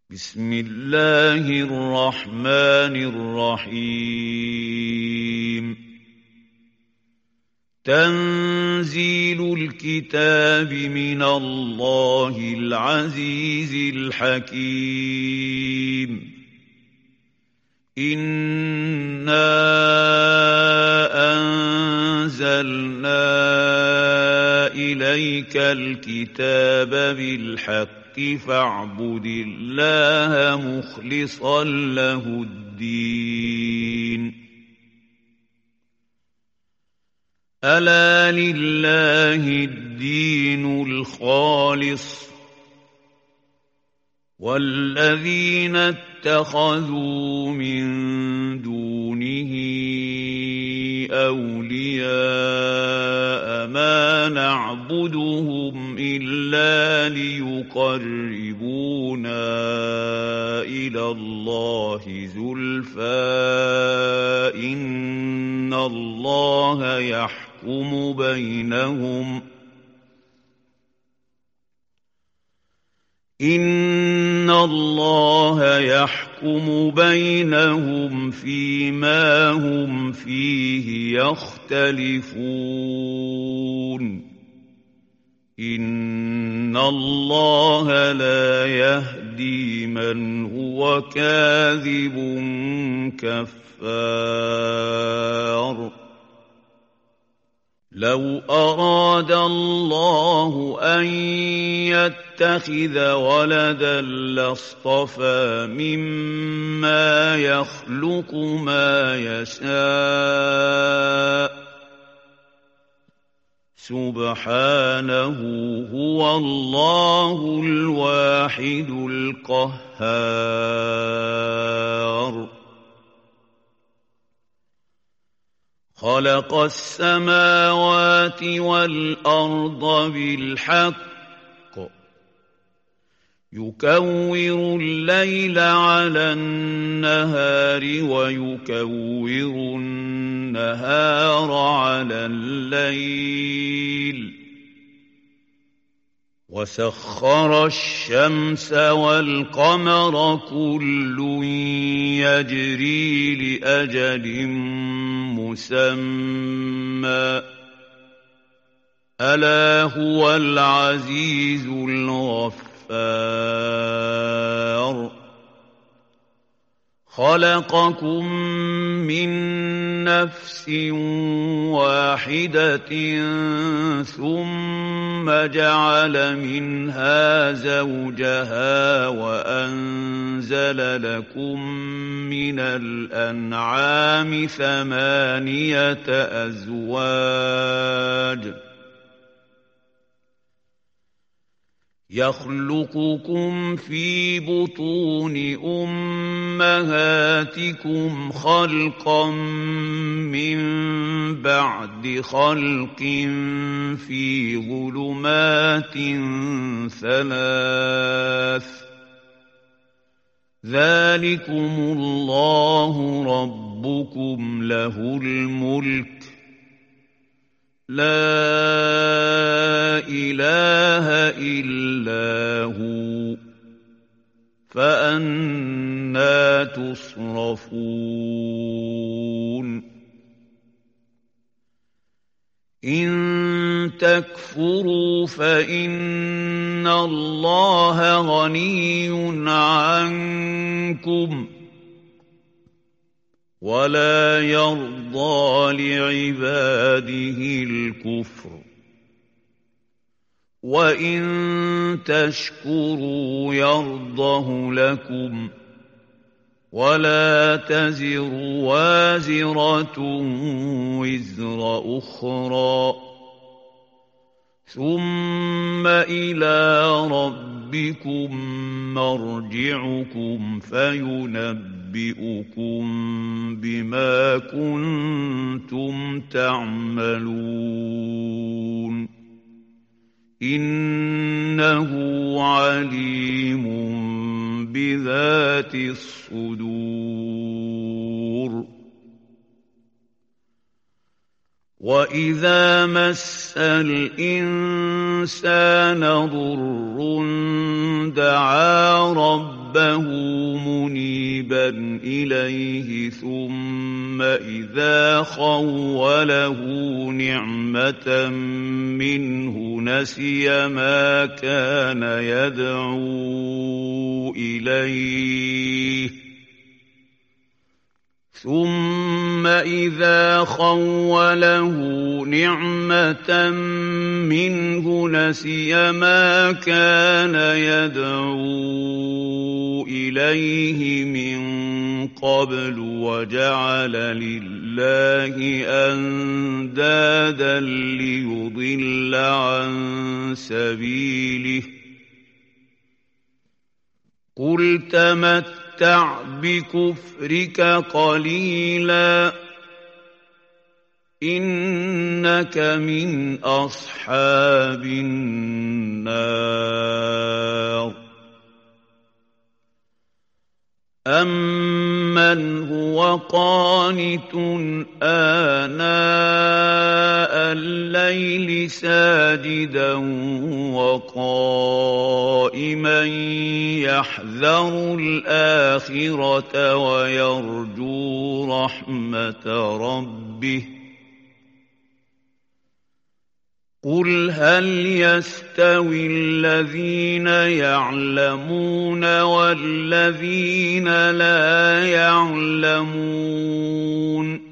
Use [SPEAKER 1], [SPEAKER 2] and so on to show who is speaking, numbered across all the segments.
[SPEAKER 1] بسم الله الرحمن الرحيم تنزيل الكتاب من الله العزيز الحكيم إنا أنزلنا إليك الكتاب بالحق فاعبد الله مخلصا له الدين ألا لله الدين الخالص والذين اتخذوا من دونه أولياء ما نعبدهم إلا ليقربونا إلى الله زلفى إن الله يحكم بينهم فيما هم فيه يختلفون إن الله لا يهدي من هو كاذب كفار لو أراد الله أن يتخذ ولدا لاصطفى مما يخلق ما يشاء سبحانه هو الله الواحد القهار خلق السماوات والأرض بالحق يكور الليل على النهار ويكور النهار على الليل وسخر الشمس والقمر كل يجري لأجل مسمى ألا هو العزيز الغفار خلقكم من نفس واحدة ثم جعل منها زوجها وأنزل لكم من الأنعام 8 أزواج يخلقكم في بطون أمهاتكم خلقا من بعد خلق في ظلمات 3 ذلكم الله ربكم له الملك لا إله إلا هو فأنى تصرفون إن تكفروا فإن الله غني عنكم ولا يرضى لعباده الكفر وإن تشكروا يرضه لكم ولا تزر وازرة وزر أخرى ثم إلى ربكم مرجعكم فينبئكم بما كنتم تعملون إنه عليم بذات الصدور وَإِذَا مَسَّ الْإِنسَانَ ضُرٌّ دَعَا رَبَّهُ مُنِيبًا إِلَيْهِ ثُمَّ إِذَا خَوَّلَهُ نِعْمَةً مِّنْهُ نَسِيَ مَا كَانَ يَدْعُو إِلَيْهِ مِن قَبْلُ وَجَعَلَ لِلَّهِ أَندَادًا لِّيُضِلَّ عَن سَبِيلِهِ ۗ قُلْ تَمَتَّعْ بِكُفْرِكَ قَلِيلًا إِنَّكَ مِنْ أَصْحَابِ النَّارِ أَمَّنْ هُوَ قَانِتٌ آنَاءَ اللَّيْلِ سَاجِدًا وَقَائِمًا يَحْذَرُ الْآخِرَةَ وَيَرْجُو رَحْمَةَ رَبِّهِ ۗ قُلْ هَلْ يَسْتَوِي الَّذِينَ يَعْلَمُونَ وَالَّذِينَ لَا يَعْلَمُونَ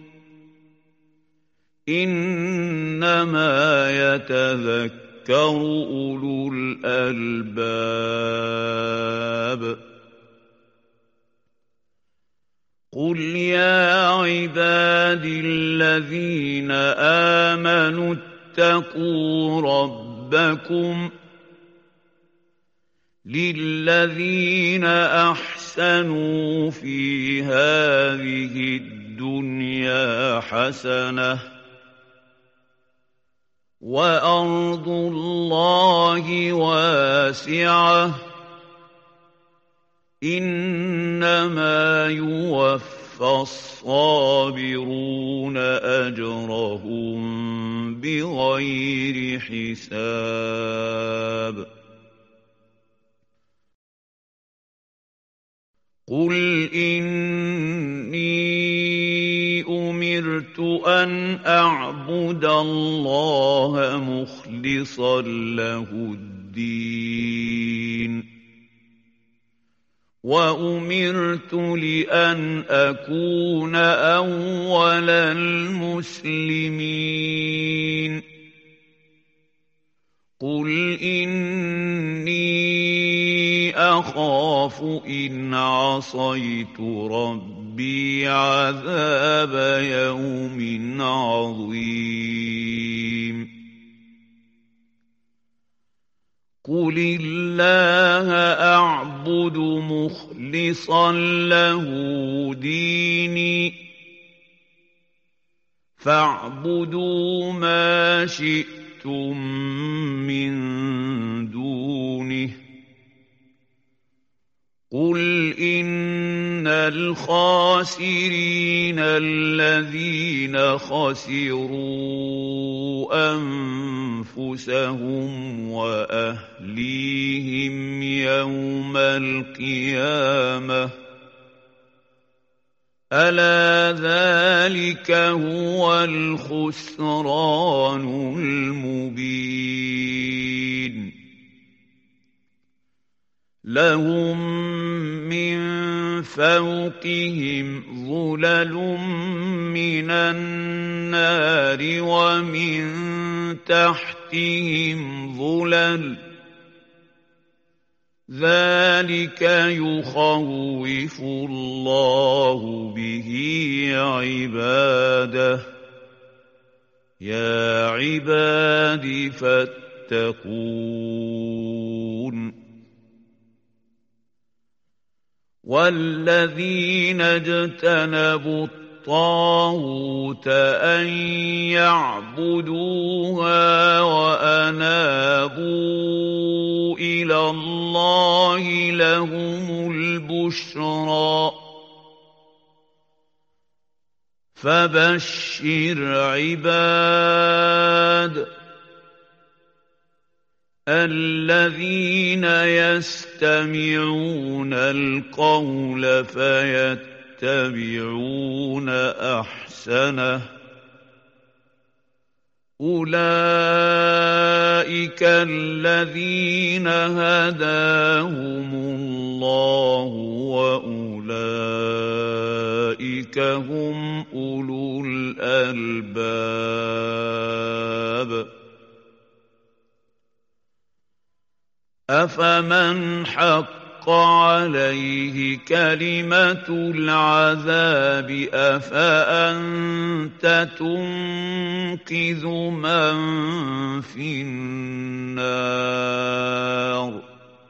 [SPEAKER 1] إِنَّمَا يَتَذَكَّرُ أُولُو الْأَلْبَابِ قُلْ يَا عِبَادِي الَّذِينَ آمَنُوا اتَّقُوا رَبَّكُمْ لِلَّذِينَ أَحْسَنُوا فِي هَٰذِهِ الدُّنْيَا حَسَنَةٌ وَأَرْضُ اللَّهِ وَاسِعَةٌ ۗ إِنَّمَا يُوَفَّى الصَّابِرُونَ أَجْرَهُم بِغَيْرِ حِسَابٍ قُلْ إِنِّي أُمِرْتُ أَنْ أَعْبُدَ اللَّهَ مُخْلِصًا لَّهُ الدِّينَ وَأُمِرْتُ لِأَنْ أَكُونَ أَوَّلَ الْمُسْلِمِينَ قُلْ إِنِّي أَخَافُ إِنْ عَصَيْتُ رَبِّي عَذَابَ يَوْمٍ عَظِيمٍ قُلِ اللَّهَ أَعْبُدُ مُخْلِصًا لَّهُ دِينِي فَاعْبُدُوا مَا شِئْتُم مِّن دُونِهِ قُلْ إِنَّ الْخَاسِرِينَ الَّذِينَ خَسِرُوا أَنفُسَهُمْ وَأَهْلِيهِمْ يَوْمَ الْقِيَامَةِ أَلَا ذَٰلِكَ هُوَ الْخُسْرَانُ الْمُبِينُ لَهُم مِّن فَوْقِهِمْ ظُلَلٌ مِّنَ النَّارِ وَمِن تَحْتِهِمْ ظُلَلٌ ۚ ذَٰلِكَ يُخَوِّفُ اللَّهُ بِهِ عِبَادَهُ ۚ يَا عِبَادِ فَاتَّقُونِ وَالَّذِينَ اجْتَنَبُوا الطَّاغُوتَ أَن يَعْبُدُوهَا وَأَنَابُوا إِلَى اللَّهِ لَهُمُ الْبُشْرَىٰ فبشر عباد الذين يستمعون القول فيتبعون أحسنه أولئك الذين هداهم الله وأولئك هم أولو الألباب أفمن حق عليه كلمة العذاب أفأنت تنقذ من في النار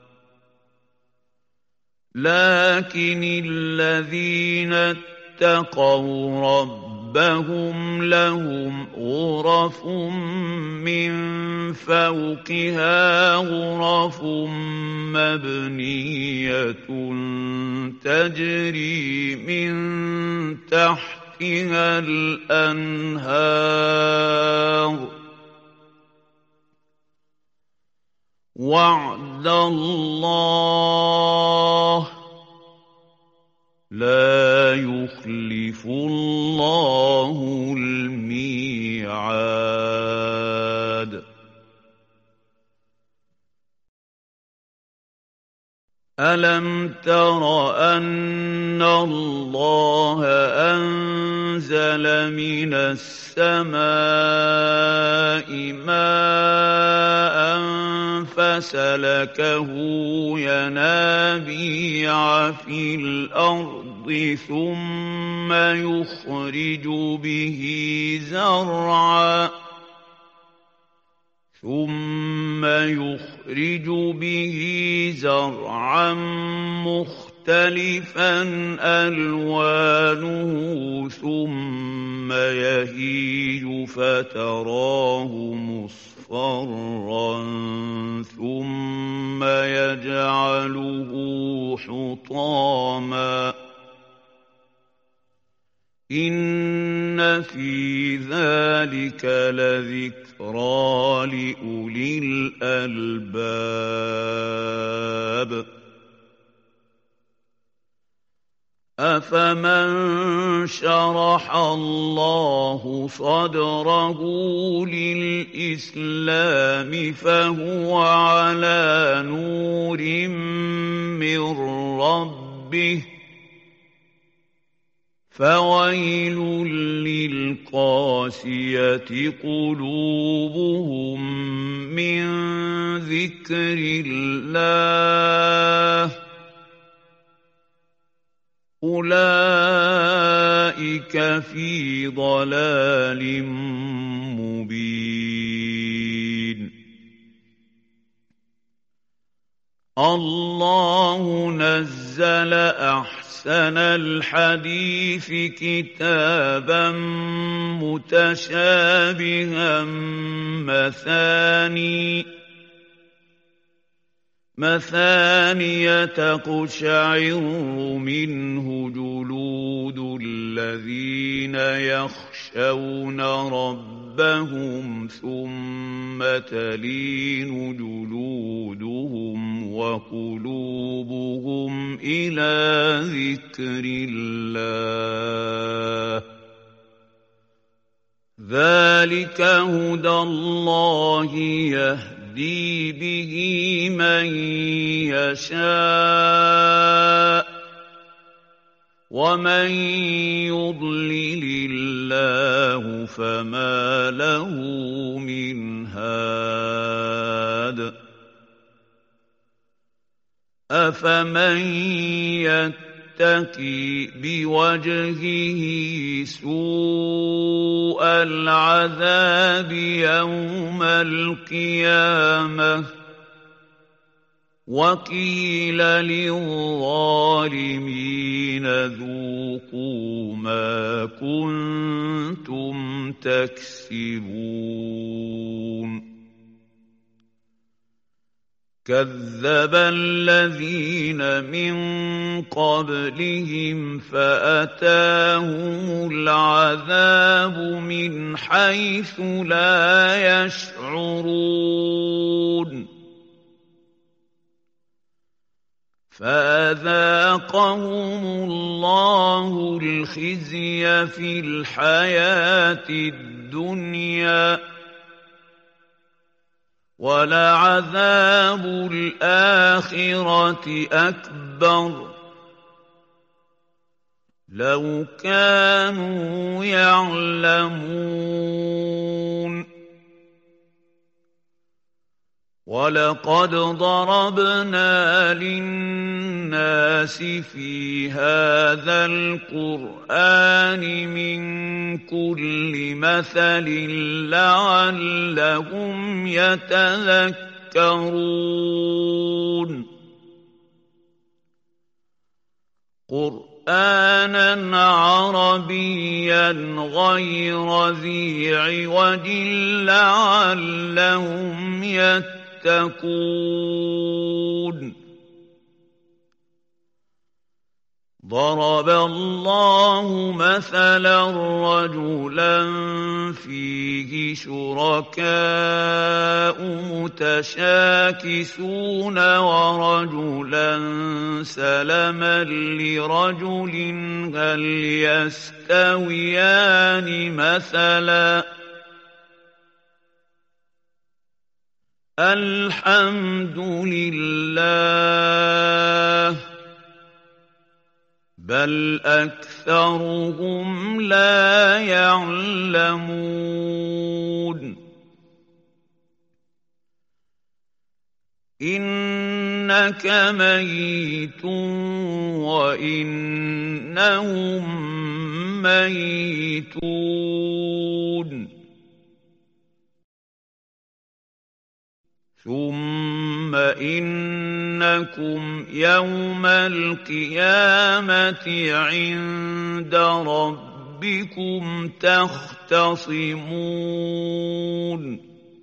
[SPEAKER 1] لكن الذين اتقوا ربهم لهم غرف من فوقها غرف مبنية تجري من تحتها الأنهار وعد الله لا يخلف الله الميعاد ألم تر أن الله أنزل من السماء ماء فسلكه ينابيع في الأرض ثم يخرج به زرعا مختلفا ألوانه ثم يهيج فتراه مصفرا ثم يجعله حطاما إن في ذلك لذكرى لأولي الألباب أفمن شرح الله صدره للإسلام فهو على نور من ربه فويل للقاسية قلوبهم من ذكر الله أولئك في ضلال مبين الله نزل أحسن الحديث كتابا متشابها مثانية تقشعر منه جلود الذين يخشون ربهم ثم تلين جلودهم وقلوبهم إلى ذكر الله ذلك هدى الله يهدي به من يشاء ومن يضلل الله فما له من هاد أفمن يتقي بوجهه سوء العذاب يوم القيامة وقيل للظالمين ذوقوا ما كنتم تكسبون كذب الذين من قبلهم فأتاهم العذاب من حيث لا يشعرون فأذاقهم الله الخزي في الحياة الدنيا ولعذاب الآخرة أكبر لو كانوا يعلمون ولقد ضربنا للناس في هذا القرآن من كل مثل لعلهم يتذكرون قرآنا عربيا غير ذي عوج لعلهم يتقون ضرب الله مثلا رجلا فيه شركاء متشاكسون ورجلا سلما لرجل هل يستويان مثلا الحمد لله بل أكثرهم لا يعلمون إنك ميت وإنهم ميتون ثم إنكم يوم القيامة عند ربكم تختصمون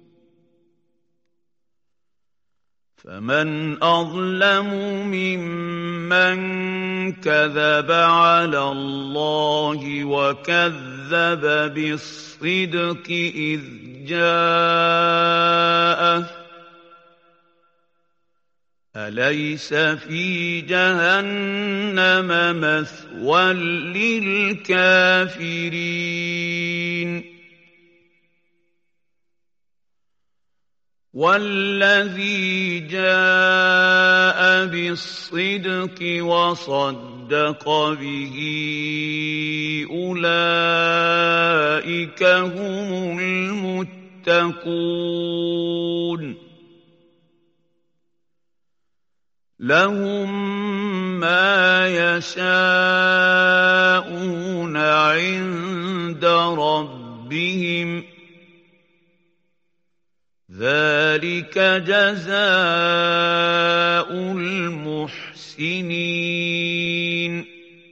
[SPEAKER 1] فمن أظلم ممن كذب على الله وكذب بالصدق إذ جاءه أليس في جهنم مثوى للكافرين والذي جاء بالصدق وصدق به أولئك هم المتقون لهم ما يشاءون عند ربهم ذلك جزاء المحسنين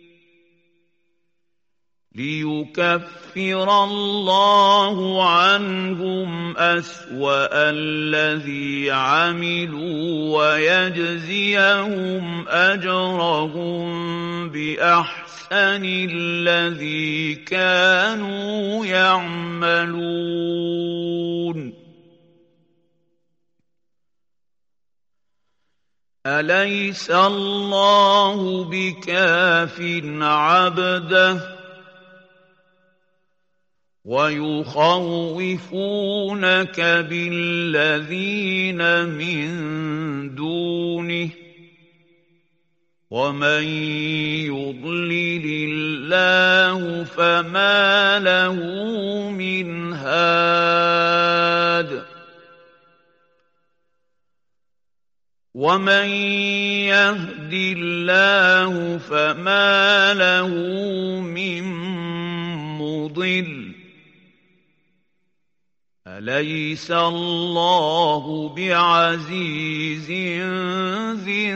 [SPEAKER 1] ليكفر الله عنهم أسوأ الذي عملوا ويجزيهم أجرهم بأحسن الذي كانوا يعملون أليس الله بكاف عبده ويخوفونك بالذين من دونه ومن يضلل الله فما له من هاد ومن يهد الله فما له من مضل أليس الله بعزيز ذي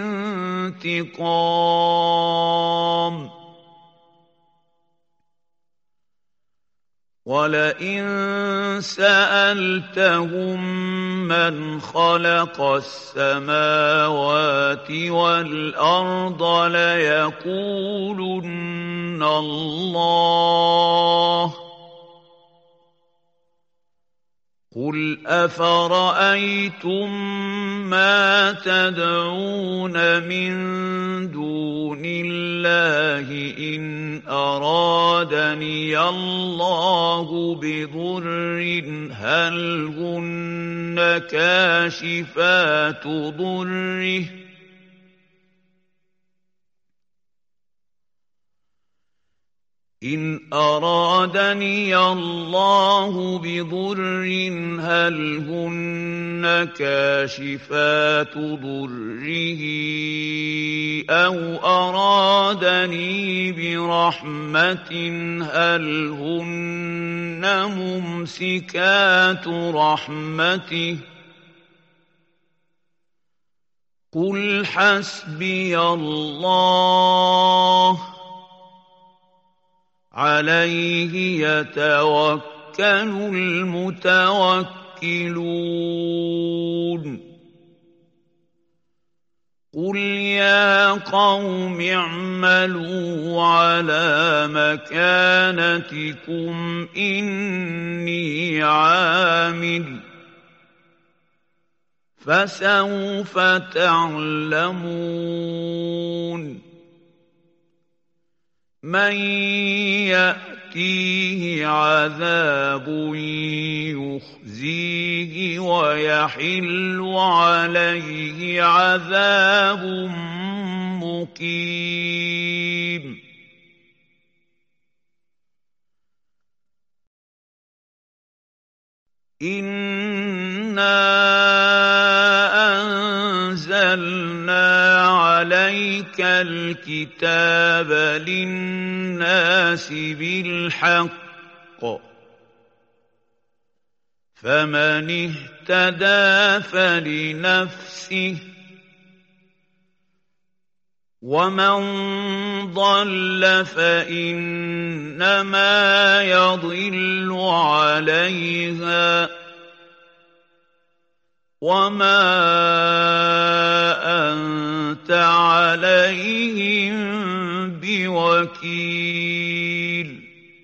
[SPEAKER 1] انتقام وَلَئِن سَأَلْتَهُم مَّنْ خَلَقَ السَّمَاوَاتِ وَالْأَرْضَ لَيَقُولُنَّ اللَّهُ ۚ قُلْ أَفَرَأَيْتُم مَّا تَدْعُونَ مِن دُونِ اللَّهِ إِنْ أَرَادَنِيَ اللَّهُ بِضُرٍّ هَلْ هُنَّ كَاشِفَاتُ ضُرِّهِ إِنْ أَرَادَنِيَ اللَّهُ بِضُرٍّ هَلْ هُنَّ كَاشِفَاتُ ضُرِّهِ أَوْ أَرَادَنِي بِرَحْمَةٍ هَلْ هُنَّ مُمْسِكَاتُ رَحْمَتِهِ قُلْ حَسْبِيَ اللَّهُ عَلَيْهِ يَتَوَكَّلُ الْمُتَوَكِّلُونَ قُلْ يَا قَوْمِ اعْمَلُوا عَلَىٰ مَكَانَتِكُمْ إِنِّي عَامِلٌ ۖ فَسَوْفَ تَعْلَمُونَ مَن يَأْتِيهِ عَذَابٌ يُخْزِيهِ وَيَحِلُّ عَلَيْهِ عَذَابٌ مُّقِيمٌ إِنَّا أَنزَلْنَا عَلَيْكَ الْكِتَابَ لِلنَّاسِ بِالْحَقِّ ۖ فَمَنِ اهْتَدَىٰ فَلِنَفْسِهِ ۖ وَمَن ضَلَّ فَإِنَّمَا يَضِلُّ عَلَيْهَا ۖ وَمَا أَنتَ عَلَيْهِم بِوَكِيلٍ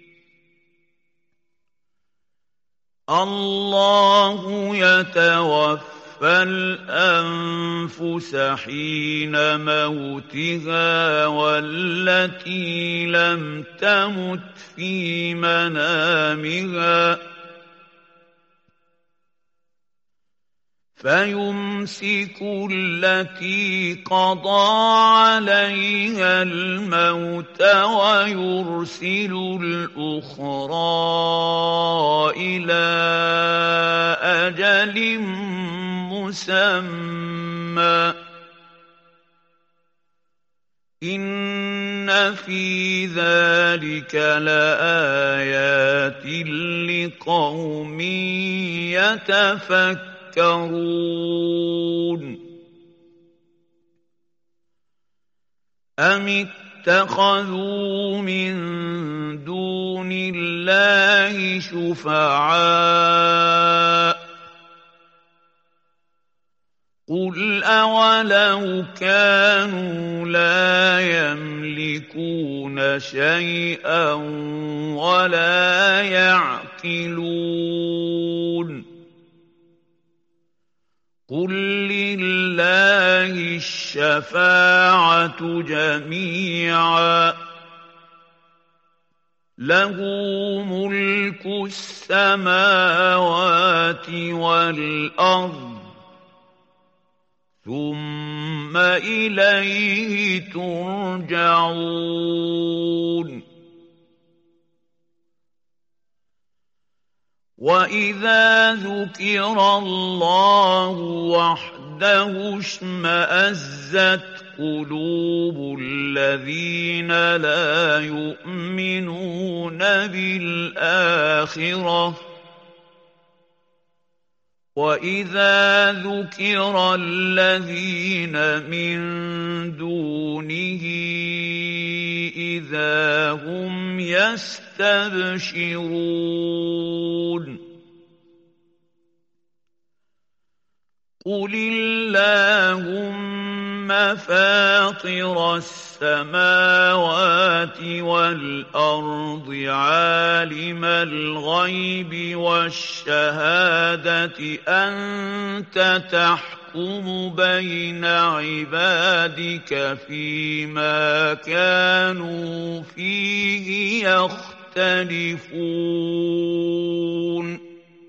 [SPEAKER 1] اللَّهُ يَتَوَفَّى الْأَنفُسَ حِينَ مَوْتِهَا وَالَّتِي لَمْ تَمُتْ فِي مَنَامِهَا فَيُمْسِكُ الَّتِي قَضَىٰ عَلَيْهَا الْمَوْتَ وَيُرْسِلُ الْأُخْرَىٰ إِلَىٰ أَجَلٍ مُّسَمًّى ۚ إِنَّ فِي ذَٰلِكَ لَآيَاتٍ لِّقَوْمٍ يَتَفَكَّرُونَ أَمِ اتَّخَذُوا مِن دُونِ اللَّهِ شُفَعَاءَ ۚ قُلْ أَوَلَوْ كَانُوا لَا يَمْلِكُونَ شَيْئًا وَلَا يَعْقِلُونَ قُل لِّلَّهِ الشَّفَاعَةُ جَمِيعًا ۖ لَّهُ مُلْكُ السَّمَاوَاتِ وَالْأَرْضِ ۖ ثُمَّ إِلَيْهِ تُرْجَعُونَ وَإِذَا ذُكِرَ اللَّهُ وَحْدَهُ اشْمَأَزَّتْ قُلُوبُ الَّذِينَ لَا يُؤْمِنُونَ بِالْآخِرَةِ ۖ وَإِذَا ذُكِرَ الَّذِينَ مِن دُونِهِ إذا هم يستبشرون قل اللهم فاطر السماوات والأرض عالم الغيب والشهادة أنت تحكم بين عبادك فيما كانوا فيه يختلفون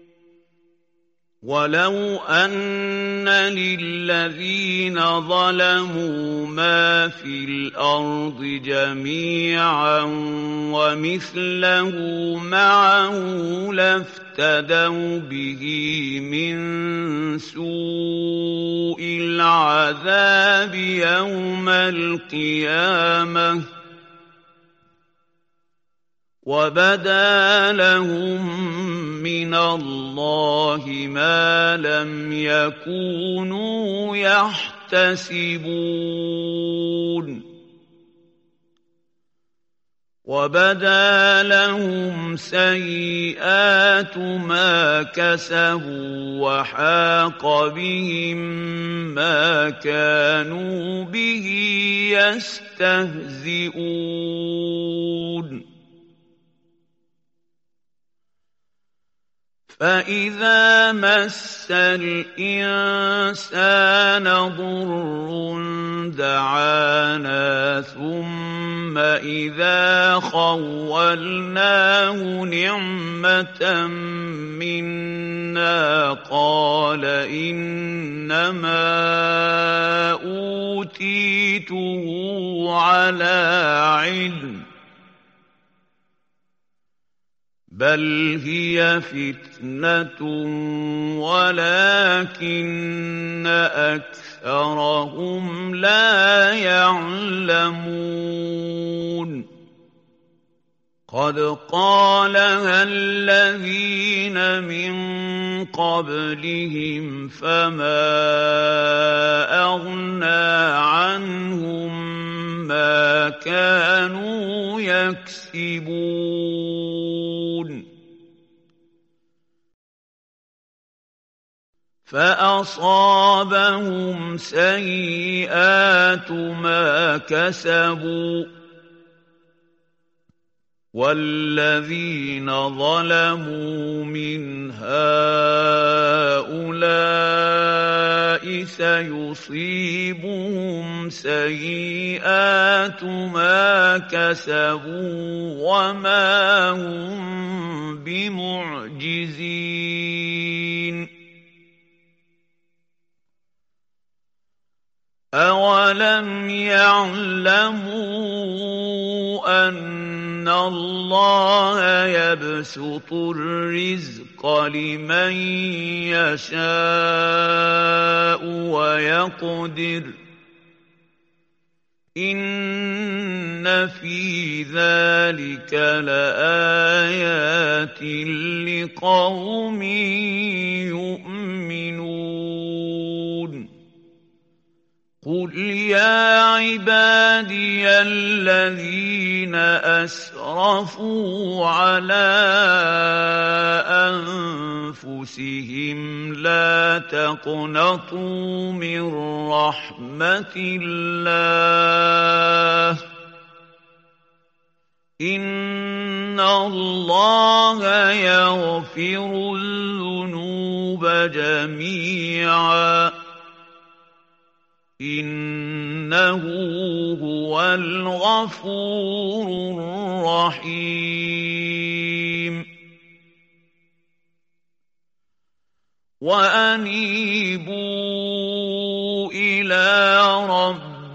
[SPEAKER 1] ولو أن للذين ظلموا ما في الأرض جميعا ومثله معه لافتدوا به من سوء العذاب يوم القيامة وبدا لهم من الله ما لم يكونوا يحتسبون وبدا لهم سيئات ما كسبوا وحاق بهم ما كانوا به يستهزئون فإذا مس الإنسان ضر دعانا ثم إذا خولناه نعمة منا قال إنما أوتيته على علم بل هي فتنة ولكن أكثرهم لا يعلمون قد قالها الذين من قبلهم فما أغنى عنهم ما كانوا يكسبون فأصابهم سيئات ما كسبوا والذين ظلموا من هؤلاء سيصيبهم سيئات ما كسبوا وما هم بمعجزين أولم يعلموا أن الله يبسط الرزق لمن يشاء ويقدر إن في ذلك لآيات لقوم يؤمنون قل يا عبادي الذين أسرفوا على أنفسهم لا تقنطوا من رحمة الله إن الله يغفر الذنوب جميعا إنه هو الغفور الرحيم وأنيبوا إلى ربكم